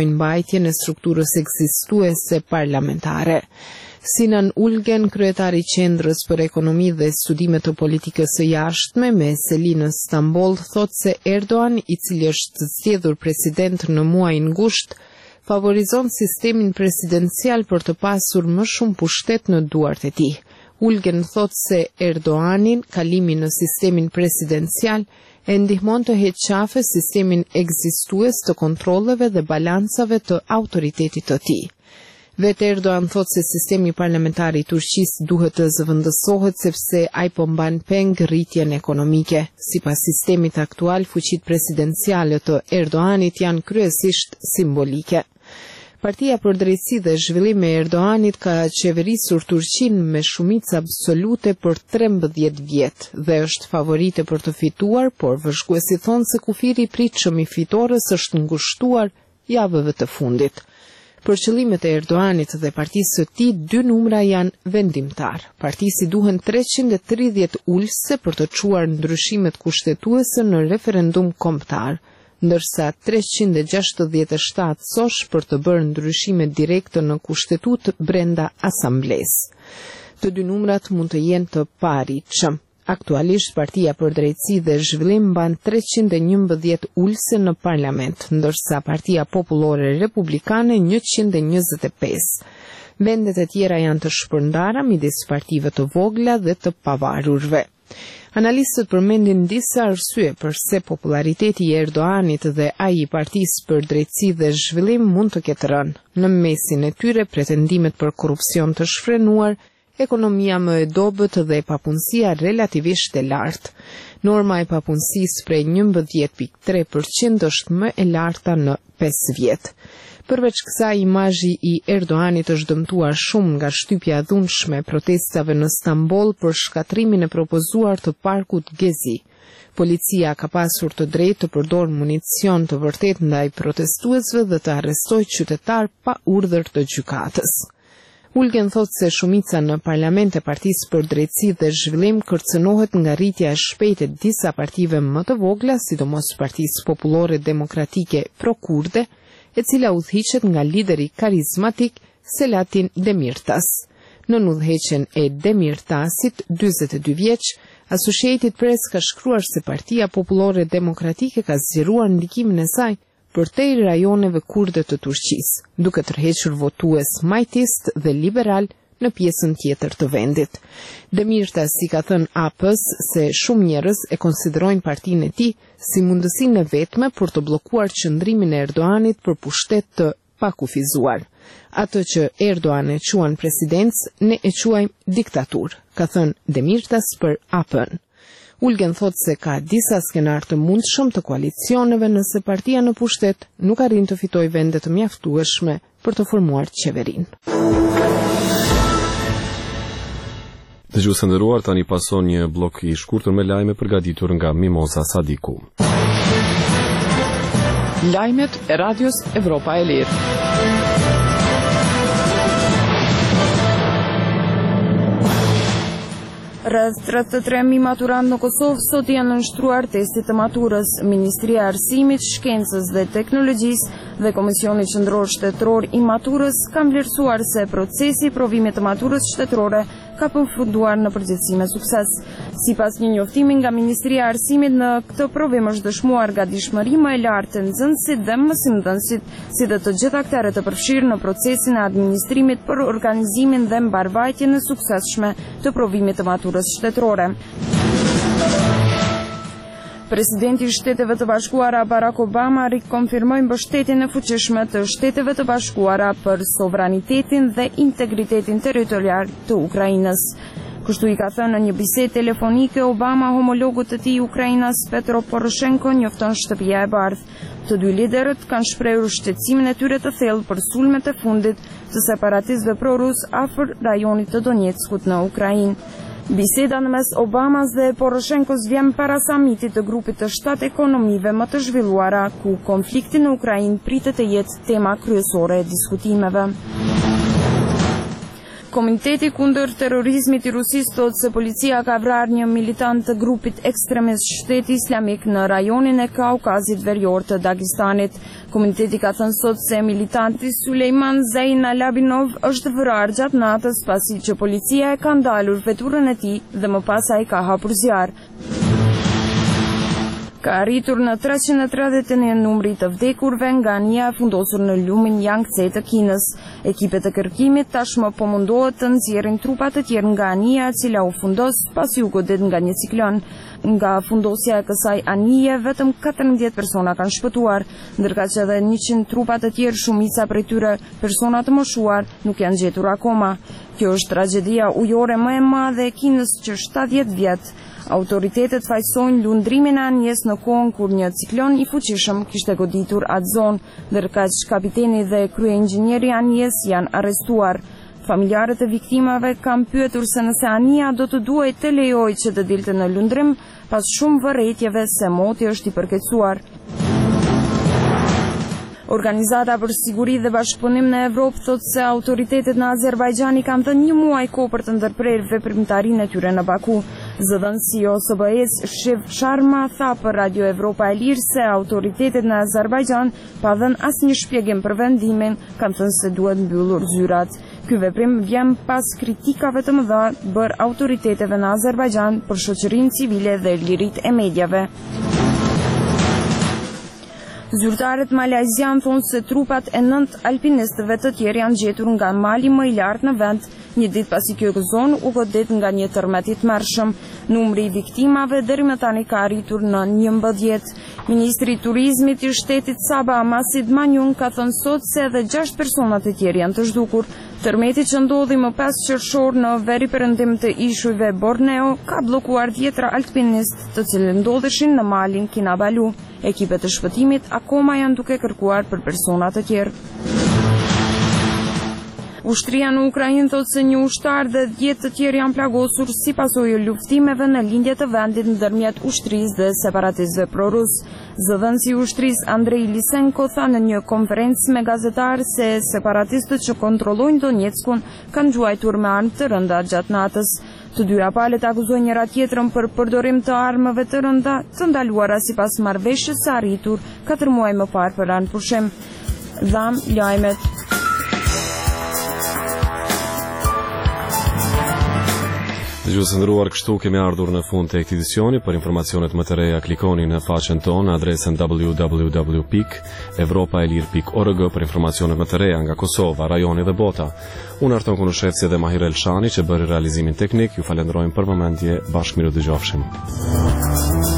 mbajtjen e strukturës ekzistuese parlamentare. Sinan Ulgen, kryetari i Qendrës për Ekonomi dhe Studime të Politikës së Jashtme me Selin në Stamboll, thotë se Erdogan, i cili është zgjedhur president në muajin gusht, favorizon sistemin presidencial për të pasur më shumë pushtet në duart e tij. Ulgen thotë se Erdoganin, kalimi në sistemin presidencial, e ndihmon të heqë qafe sistemin ekzistues të kontrolleve dhe balancave të autoritetit të tij. Vetë Erdogan thotë se sistemi parlamentar i Turqisë duhet të zëvendësohet sepse ai po mban peng rritjen ekonomike. Sipas sistemit aktual, fuqitë presidenciale të Erdoganit janë kryesisht simbolike. Partia për Drejtësi dhe Zhvillim e Erdoganit ka qeverisur Turqinë me shumicë absolute për 13 vjet dhe është favorite për të fituar, por vëzhguesit thonë se kufiri i pritshëm i fitores është ngushtuar javëve të fundit. Për qëllimet e Erdoganit dhe partisë së tij, 2 numra janë vendimtar. Partisi duhen 330 ulëse për të çuar ndryshimet kushtetuese në referendum kombëtar, ndërsa 367 sosh për të bërë ndryshime direkte në kushtetut brenda asamblesë. Të 2 numrat mund të jenë të paarritshëm. Aktualisht, Partia për Drejtësi dhe Zhvillim mban 311 ulëse në parlament, ndërsa Partia Popullore Republikane 125. Vendet e tjera janë të shpërndara midis partive të vogla dhe të pavarurve. Analistët përmendin disa arsye pse populariteti i Erdoganit dhe ai i Partisë për Drejtësi dhe Zhvillim mund të ketë rënë. Në mesin e tyre pretendimet për korrupsion të shfrenuar, ekonomia më e dobët dhe papunësia relativisht e lartë. Norma e papunësisë prej 11.3% është më e larta në 5 vjet. Përveç kësaj, imazhi i Erdoganit është dëmtuar shumë nga shtypja e dhunshme e protestave në Stamboll për shkatrimin e propozuar të parkut Gezi. Policia ka pasur të drejtë të përdorë municion të vërtet ndaj protestuesve dhe të arrestojë qytetar pa urdhër të gjykatës. Ulgen thotë se shumica në parlament e Partisë për Drejtësi dhe Zhvillim kërcënohet nga rritja e shpejtë e disa partive më të vogla, sidomos Partisë Popullore Demokratike pro-kurde, e cila udhëhiqet nga lideri karizmatik Selatin Demirtas. Në udhëheqjen e Demirtasit, 42 vjeç, Associated Press ka shkruar se Partia Popullore Demokratike ka zgjeruar ndikimin e saj përtej rajoneve kurde të Turqisë, duke tërhequr votues majtist dhe liberal në pjesën tjetër të vendit. Demirtas i ka thënë AP-s se shumë njerëz e konsiderojnë partinë e tij si mundësinë e vetme për të bllokuar qëndrimin e Erdoganit për pushtet të pakufizuar. Atë që Erdogan e quan presidencë, ne e quajmë diktaturë, ka thënë Demirtas për AP-n. Ulgen thotë se ka disa skenar të mundshëm të koalicioneve nëse partia në pushtet nuk arrin të fitojë vende të mjaftueshme për të formuar qeverinë. Dëgjues të nderuar, tani pason një blok i shkurtër me lajme përgatitur nga Mimoza Sadiku. Lajmet e Radios Evropa e Lirë. Rreth 33.000 maturant në Kosovë sot janë nënshtruar testit të maturës. Ministria e Arsimit, Shkencës dhe Teknologjisë dhe Komisioni Qendror Shtetëror i Maturës kanë vlerësuar se procesi i provimit të maturës shtetërore ka përfunduar në përgjithësi me sukses. Sipas një njoftimi nga Ministria e Arsimit, në këtë provim është dëshmuar gatishmëri më e lartë e nxënësit dhe mësimdhënësit, si dhe të gjithë aktorët e përfshirë në procesin e administrimit për organizimin dhe mbarvajtjen e suksesshme të provimit të maturës shtetërore. Presidenti i Shteteve të Bashkuara Barack Obama rikonfirmoi mbështetjen e fuqishme të Shteteve të Bashkuara për sovranitetin dhe integritetin territorial të Ukrainës. Kështu i ka thënë në një bisedë telefonike Obama homologut të tij Ukrainas Petro Poroshenko njofton Shtëpia e Bardhë. Të dy liderët kanë shprehur shqetësimin e tyre të thellë për sulmet e fundit të separatistëve pro-rus afër rajonit të Donetskut në Ukrainë. Biseda në mes Obamas dhe Poroshenkos vjen para samitit të grupit të 7 ekonomive më të zhvilluara, ku konflikti në Ukrainë pritet të jetë tema kryesore e diskutimeve. Komiteti kundër terrorizmit i Rusisë thotë se policia ka vrarë një militant të grupit ekstremist Shteti Islamik në rajonin e Kaukazit Verior të Dagestanit. Komiteti ka thënë sot se militanti Sulejman Zein Alabinov është vrarë gjatë natës pasi që policia e ka ndalur veturën e tij dhe më pas ai ka hapur zjarr. Ka arritur në 331 numri të vdekurve nga anija e fundosur në lumin Yangtze të Kinës. Ekipet e kërkimit tashmë po mundohet të nxjerrin trupa të tjerë nga anija e cila u fundos pasi u godet nga një ciklon. Nga fundosja e kësaj anije, vetëm 14 persona kanë shpëtuar, ndërka që edhe 100 trupa të tjerë, shumica prej tyre persona të moshuar, nuk janë gjetur akoma. Kjo është tragjedia ujore më e madhe e Kinës që 70 vjet. Autoritetet fajsojnë lundrimin e anjes në kohën kur një ciklon i fuqishëm kishte goditur atë zonë, ndërka që kapiteni dhe kryeinxhinieri i anjes janë arrestuar. Familjarët e viktimave kanë pyetur se nëse anija do të duhej të lejojë që të dilte në lundrim pas shumë vërejtjeve se moti është i përkecuar. Organizata për siguri dhe bashkëpunim në Evropë thotë se autoritetet në Azerbajxhan i kanë dhënë një muaj kohë për të ndërprerë veprimtarinë e tyre në Baku. Zëdhënësi i OSBE-s Shiv Sharma tha për Radio Evropa e Lirë se autoritetet në Azerbajxhan pa dhënë asnjë shpjegim për vendimin, kanë thënë se duhet mbyllur zyrat. Ky veprim vjen pas kritikave të mëdha bërë autoriteteve në Azerbajxhan për shoqërinë civile dhe liritë e mediave. Zyrtarët malajzian thonë se trupat e 9 alpinistëve të tjerë janë gjetur nga mali më i lartë në vend, një ditë pasi kjo zonë u godet nga një tërmet i tmerrshëm. Numri i viktimave deri më tani ka arritur në 11. Ministri i Turizmit i shtetit Sabah Masid Manjun ka thënë sot se edhe 6 persona të tjerë janë të zhdukur. Tërmeti që ndodhi më pas qershor në veriperëndim të ishujve Borneo ka bllokuar 10 alpinistë të cilët ndodheshin në malin Kinabalu. Ekipet e shpëtimit akoma janë duke kërkuar për persona të tjerë. Ushtria në Ukrainë thotë se një ushtar dhe 10 të tjerë janë plagosur si pasojë e luftimeve në lindje të vendit ndërmjet ushtrisë dhe separatistëve prorus. Zëdhënësi i ushtrisë Andrei Lisenko tha në një konferencë me gazetarë se separatistët që kontrollojnë Donetskun kanë gjuajtur me armë të rënda gjatë natës. Të dyja palët akuzojnë njëra tjetrën për përdorim të armëve të rënda të ndaluara sipas marrëveshjes së arritur 4 muaj më parë për anë pushim. Dham lajmet. Dëgjues të nderuar, kështu kemi ardhur në fund të këtij edicioni. Për informacionet më të reja klikoni në faqen tonë në adresën www.evropaelir.org për informacionet më të reja nga Kosova, rajoni dhe bota. Unë Arton Kunushevci dhe Mahir Elshani që bëri realizimin teknik, ju falenderojmë për vëmendje, bashkë miru dëgjofshim.